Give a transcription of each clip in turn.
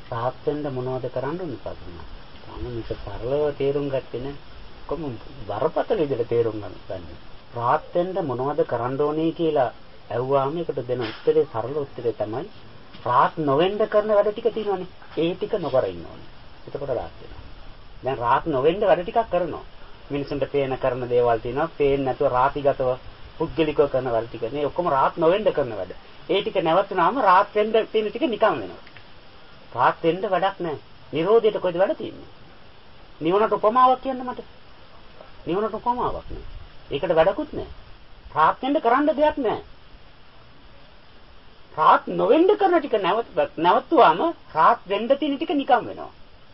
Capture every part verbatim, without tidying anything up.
රාහත් වෙන්න මොනවද කරන්න ඕනේ පස්සේ? තාම මේක සරලව තේරුම් ගත්තේ නැහැ. කොහොම බරපතල විදිහට තේරුම් ගන්න. රාහත් වෙන්න මොනවද කරන්න ඕනේ කියලා ඇහුවාම ඒකට දෙන උත්තරේ සරල උත්තරේ තමයි රාහත් නොවෙන්න කරන වැඩ ටික තියෙනවානේ. ඒ ටික නොකර ඉන්න ඕනේ. එතකොට රාහත් වෙනවා. දැන් රාහත් නොවෙන්න වැඩ ටිකක් කරනවා. මිනිසුන්ට පේන කරන දේවල් තියෙනවා. පේන්නේ නැතුව රාතිගතව පුද්ගලිකව කරන වැඩ ටික. මේ ඔක්කොම රාහත් නොවෙන්න කරන වැඩ. ඒ ටික නැවතුනාම රාහත් වෙන්න තියෙන ටික නිකන් වෙනවා. රාහත් වෙන්න වැඩක් නැහැ. නිරෝධයට කොයිද වැඩ තියෙන්නේ? නිවනට උපමාවක් කියන්න මට. නිවනට උපමාවක් නෑ. ඒකට වැඩකුත් නෑ. රාහත් වෙන්න කරන්න දෙයක් නෑ. රාහත් නොවෙන්න කරන ටික නැවත නැවතුවාම රාහත් වෙන්න තියෙන ටික නිකම් වෙනවා.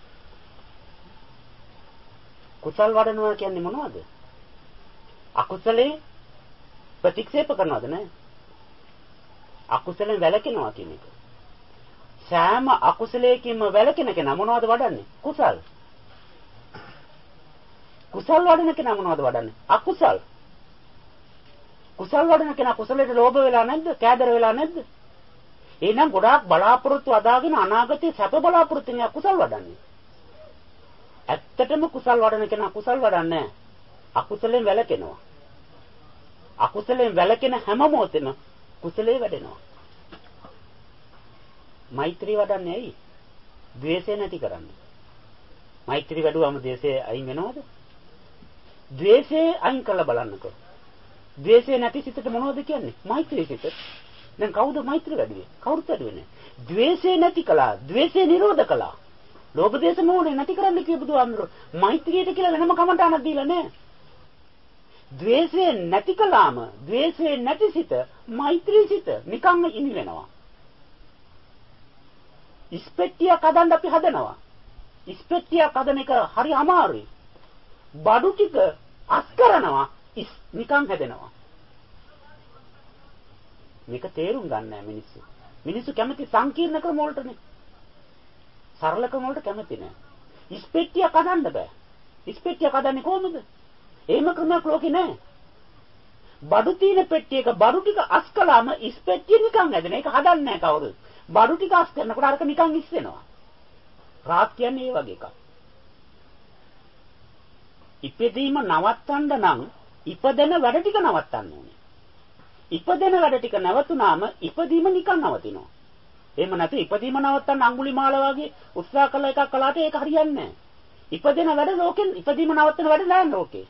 කුසල් වඩනවා කියන්නේ මොනවද? අකුසලේ ප්‍රතික්ෂේප කරනවද නෑ? අකුසලෙන් වැළකෙනවා කියන එක. සෑම අකුසලයකින්ම වැළකෙන කෙනා මොනවද වඩන්නේ? කුසල්. කුසල් වඩන කෙනා මොනවද වඩන්නේ? අකුසල්. කුසල් වඩන කෙනා කුසලයට ලෝභ වෙලා නැද්ද? කෑදර වෙලා නැද්ද? එහෙනම් ගොඩාක් බලාපොරොත්තු අදාගෙන අනාගතේ සැප බලාපොරොත්තු වෙන කුසල් වඩන්නේ. ඇත්තටම කුසල් වඩන කෙනා කුසල් වඩන්නේ අකුසලෙන් වැළකෙනවා. අකුසලෙන් වැළකෙන හැම මොහොතෙම කුසලයේ වැඩෙනවා. මෛත්‍රී වඩන්නේ ඇයි? ද්වේෂය නැති කරන්නේ. මෛත්‍රී වැඩුවම ද්වේෂය අයින් වෙනවද? ද්වේෂය අයින් කළ බලන්නකෝ. ද්වේෂය නැති සිතට මොනවද කියන්නේ? මෛත්‍රී සිත. දැන් කවුද මෛත්‍රී වැඩුවේ? කවුරුත් වැඩුවේ නැහැ. ද්වේෂය නැති කළා. ද්වේෂය නිරෝධ කළා. ලෝභ දේශ මොහොනේ නැති කරන්න කිය බුදුහාමුදුරුවෝ. මෛත්‍රියට කියලා වෙනම කමටහනක් දීලා නැහැ. ද්වේෂය නැති කළාම ද්වේෂය නැති සිත මෛත්‍රී සිත නිකම්ම ඉනි වෙනවා. ඉස්පෙට්ටියක් හදන්න අපි හදනවා. ඉස්පෙට්ටියක් හදන එක හරි අමාරුයි. බඩු ටික අස් කරනවා නිකන් හැදෙනවා. මේක තේරුම් ගන්න නැහැ මිනිස්සු. මිනිස්සු කැමති සංකීර්ණ ක්‍රම වලටනේ. සරල ක්‍රම වලට කැමති නැහැ. ඉස්පෙට්ටියක් හදන්න බෑ. ඉස්පෙට්ටියක් හදන්නේ කොහොමද? එහෙම ක්‍රමයක් ලෝකේ නැහැ. බඩු තියෙන පෙට්ටියක බඩු ටික අස් කළාම ඉස්පෙට්ටිය නිකන් හැදෙන. ඒක හදන්නේ නැහැ කවුරුත්. බඩු ටික අස් කරනකොට අරක නිකන් ඉස් වෙනවා. රාත් කියන්නේ ඒ වගේ එකක්. ඉපදීම නවත්තන්න නම් ඉපදෙන වැඩ ටික නවත්තන්න ඕනේ. ඉපදෙන වැඩ ටික නැවතුනාම ඉපදීම නිකන් නවතිනවා. එහෙම නැතු ඉපදීම නවත්තන්න අඟුලිමාල වගේ උත්සාහ කළ එකක් කළාට ඒක හරියන්නේ නැහැ. ඉපදෙන වැඩ ලෝකෙන් ඉපදීම නවත්තන වැඩ නෑ ලෝකේ.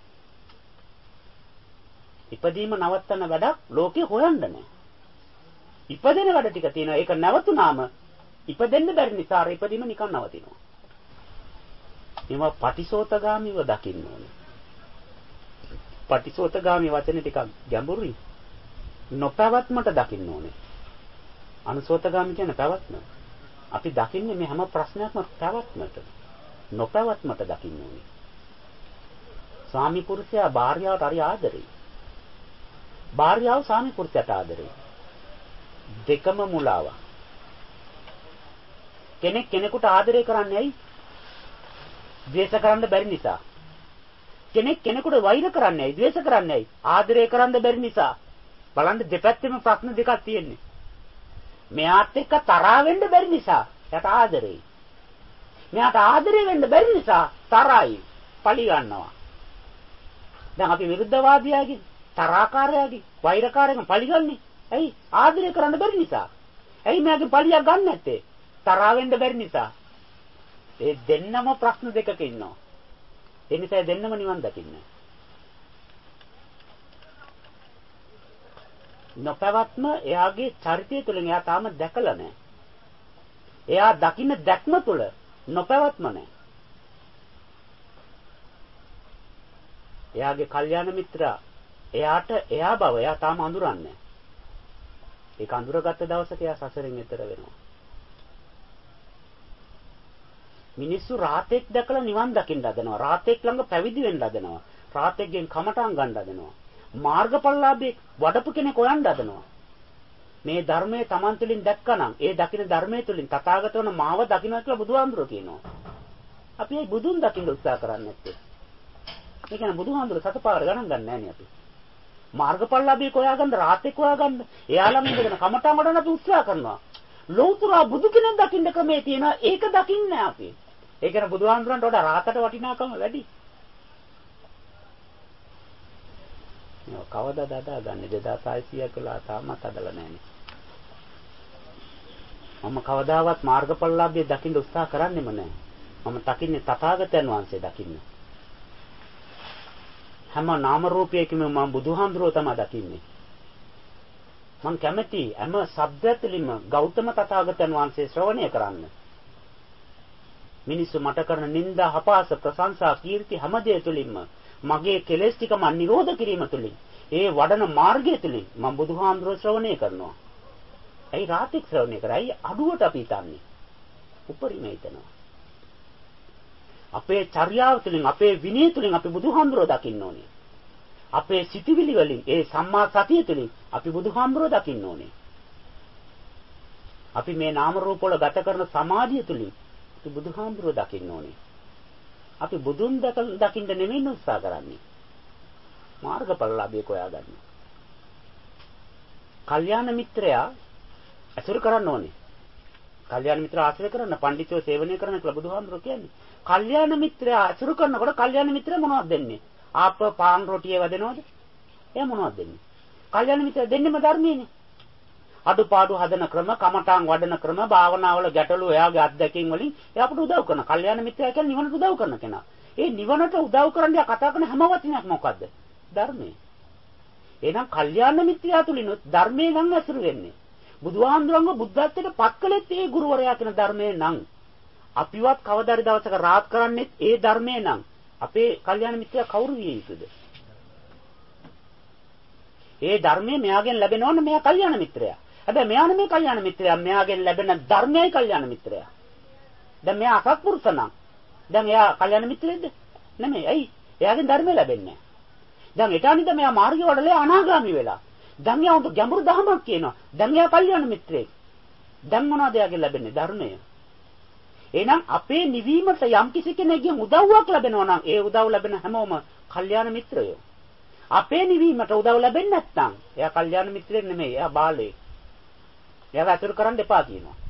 ඉපදීම නවත්තන වැඩක් ලෝකේ හොයන්න නෑ. ඉපදෙන වැඩ ටික තියෙනවා. ඒක නැවතුනාම ඉපදෙන්න බැරි නිසා අර ඉපදීම නිකන් නවතිනවා. මේවා පටිසෝතගාමීව දකින්න ඕනේ. පටිසෝතගාමී වචනේ ටිකක් ගැඹුරුයි. නොපැවැත්මට දකින්න ඕනේ. අනුසෝතගාමී කියන පැවැත්ම. අපි දකින්නේ මේ හැම ප්‍රශ්නයක්ම පැවැත්මට. නොපැවැත්මට දකින්න ඕනේ. ස්වාමි පුරුෂයා භාර්යාවට හරි ආදරෙයි. භාර්යාව ස්වාමි පුරුෂයාට ආදරෙයි. දෙකම මුලාවක්. කෙනෙක් කෙනෙකුට ආදරය කරන්නේ ඇයි? ද්වේෂ කරන්න බැරි නිසා. කෙනෙක් කෙනෙකුට වෛර කරන්නේ ඇයි? ද්වේෂ කරන්නේ ඇයි? ආදරය කරන්න බැරි නිසා. බලන්න දෙපැත්තෙම ප්‍රශ්න දෙකක් තියෙන්නේ. මෙයාට එක්ක තරහා වෙන්න බැරි නිසා එයාට ආදරෙයි. මෙයාට ආදරය වෙන්න බැරි නිසා තරහයි. පලි ගන්නවා. දැන් අපි විරුද්ධවාදියාගේ, තරහකාරයාගේ, වෛරකාරයාගේ පලි ගන්නේ. ඇයි? ආදරය කරන්න බැරි නිසා. ඇයි මෙයාගේ පලියක් ගන්න නැත්තේ? තරහා වෙන්න බැරි නිසා. ඒ දෙන්නම ප්‍රශ්න දෙකක ඉන්නවා. ඒ නිසා දෙන්නම නිවන් දකින්නේ. නොපැවැත්ම එයාගේ චරිතය තුළින් එයා තාම දැකලා නැහැ. එයා දකින්න දැක්ම තුළ නොපැවැත්ම නැහැ. එයාගේ කල්යාණ මිත්‍රා එයාට එයා බව එයා තාම අඳුරන්නේ නැහැ. ඒක අඳුරගත්ත දවසක එයා සසරෙන් එතර වෙනවා. මිනිස්සු රාතෙක් දැකලා නිවන් දකින්න හදනවා. රාතෙක් ළඟ පැවිදි වෙන්න හදනවා. රාතෙක්ගෙන් කමටහන් ගන්න හදනවා. මාර්ගඵලලාභී වඩපු කෙනෙක් හොයන්න හදනවා. මේ ධර්මයේ Taman තුලින් දැක්කනම් ඒ දකින ධර්මයේ තුලින් තථාගතවන මාව දකින්න කියලා බුදුහාමුදුරුවෝ කියනවා. අපි ඒ බුදුන් දකින්න උත්සාහ කරන්නේ නැත්තේ. ඒ කියන්නේ බුදුහාමුදුරුවෝ සතපාර ගණන් ගන්න නැහැ නේ අපි. මාර්ගඵලලාභී හොයාගන්න රාතෙක් හොයාගන්න එයාලා මේ දෙන කමටහන් වඩන්න අපි උත්සාහ කරනවා. ලෞතර බුදු කෙනෙක් දකින්න ක්‍රමේ තියෙනවා. ඒක දකින්නේ අපි. ඒ කියන්නේ බුදුහාමුදුරන්ට වඩා රාතට වටිනාකම වැඩි. කවදාද අදාගන්නේ දෙදාස් හයසීයක් වෙලා තාමත් අදලා නැහැනේ. මම කවදාවත් මාර්ගඵලලාභිය දකින්න උත්සාහ කරන්නෙම නැහැ. මම දකින්නේ තථාගතයන් වහන්සේ දකින්න. හැම නාම රූපයකම මම බුදුහාමුදුරුවෝ තමයි දකින්නේ. මම කැමති හැම ශබ්දයතුලින්ම ගෞතම තථාගතයන් වහන්සේ ශ්‍රවණය කරන්න. මිනිස්සු මට කරන නිନ୍ଦා, අපහාස, ප්‍රශංසා, කීර්ති හැම දෙය තුලින්ම මගේ කෙලෙස් ටික මම නිරෝධ කිරීම තුලින් ඒ වඩන මාර්ගය තුලින් මම බුදුහාමුදුරුවෝ ශ්‍රවණය කරනවා. ඇයි රාතික් ශ්‍රවණය කරයි අඩුවට අපි හිතන්නේ. උපරිම හිතනවා. අපේ චර්යාව තුළින් අපේ විනය තුළින් අපි බුදුහාමුදුරුවෝ දකින්න ඕනේ. අපේ සිතිවිලි වලින් ඒ සම්මා සතිය තුළින් අපි බුදුහාමුදුරුවෝ දකින්න ඕනේ. අපි මේ නාම රූප වල ගත කරන සමාධිය තුළින් අපි බුදුහාමුදුරුවෝ දකින්න ඕනේ. අපි බුදුන් දකින්න නෙමෙයි උත්සාහ කරන්නේ. මාර්ගඵලලාභිය හොයාගන්න. කල්යාණ මිත්‍රයා අසුර කරන්න ඕනේ. කල්යාණ මිත්‍ර ආශ්‍රය කරන්න, පඬිතුෝ සේවනය කරන්න කියලා බුදුහාමුදුරුවෝ කියන්නේ. කල්යාණ මිත්‍රයා අසුර කරනකොට කල්යාණ මිත්‍රයා මොනවද දෙන්නේ? ආප්ප පාන් රොටිය වදිනවද? එයා මොනවද දෙන්නේ? කල්යාණ මිත්‍රයා දෙන්නෙම ධර්මයේනේ. අඩුපාඩු හදන ක්‍රම, කමඨාන් වඩන ක්‍රම, භාවනාවල ගැටලු එයාගේ අත්දැකීම් වලින් එයාට උදව් කරන. කල්යාණ මිත්‍රයා කියන්නේ නිවනට උදව් කරන කෙනා. ඒ නිවනට උදව් කරන්න යා කතා කරන හැම වචනයක් මොකද්ද? ධර්මය. එහෙනම් කල්යාණ මිත්‍රයා තුලිනුත් ධර්මයේ නම් අසුර වෙන්නේ. බුදුහාමුදුරන්ව බුද්ධත්වයට පත් කළෙත් ඒ ගුරුවරයා කියන ධර්මයේ නම් අපිවත් කවදාරි දවසක රාත් කරන්නේත් ඒ ධර්මයේ නම් අපේ කල්යාණ මිත්‍රයා කවුරු විය යුතුද? ඒ ධර්මයේ මෙයාගෙන් ලැබෙනවනේ මෙයා කල්යාණ මිත්‍රයා. හැබැයි මෙයා නෙමෙයි කල්යාණ මිත්‍රයා, මෙයාගෙන් ලැබෙන ධර්මයයි කල්යාණ මිත්‍රයා. දැන් මෙයා අසත්පුරුෂ නම් දැන් එයා කල්යාණ මිත්‍රයෙක්ද? නෙමෙයි. ඇයි? එයාගෙන් ධර්මය ලැබෙන්නේ නැහැ. දැන් ඊටානිද මෙයා මාර්ගය වඩලා අනාගාමී වෙලා. දැන් යා උන්ට ගැඹුරු දහමක් කියනවා. දැන් යා කල්යාණ මිත්‍රයෙක්. දැන් මොනවද යාගෙන් ලැබෙන්නේ? ධර්මය. එහෙනම් අපේ නිවීමට යම් කිසි කෙනෙක්ගෙන් උදව්වක් ලැබෙනවා නම් ඒ උදව් ලැබෙන හැමෝම කල්යාණ මිත්‍රයෝ. අපේ නිවීමට උදව් ලැබෙන්නේ නැත්නම් එයා කල්යාණ මිත්‍රයෙක් නෙමෙයි. එයා බාලයෙක්. එයාව අතුරු කරන්න එපා කියනවා.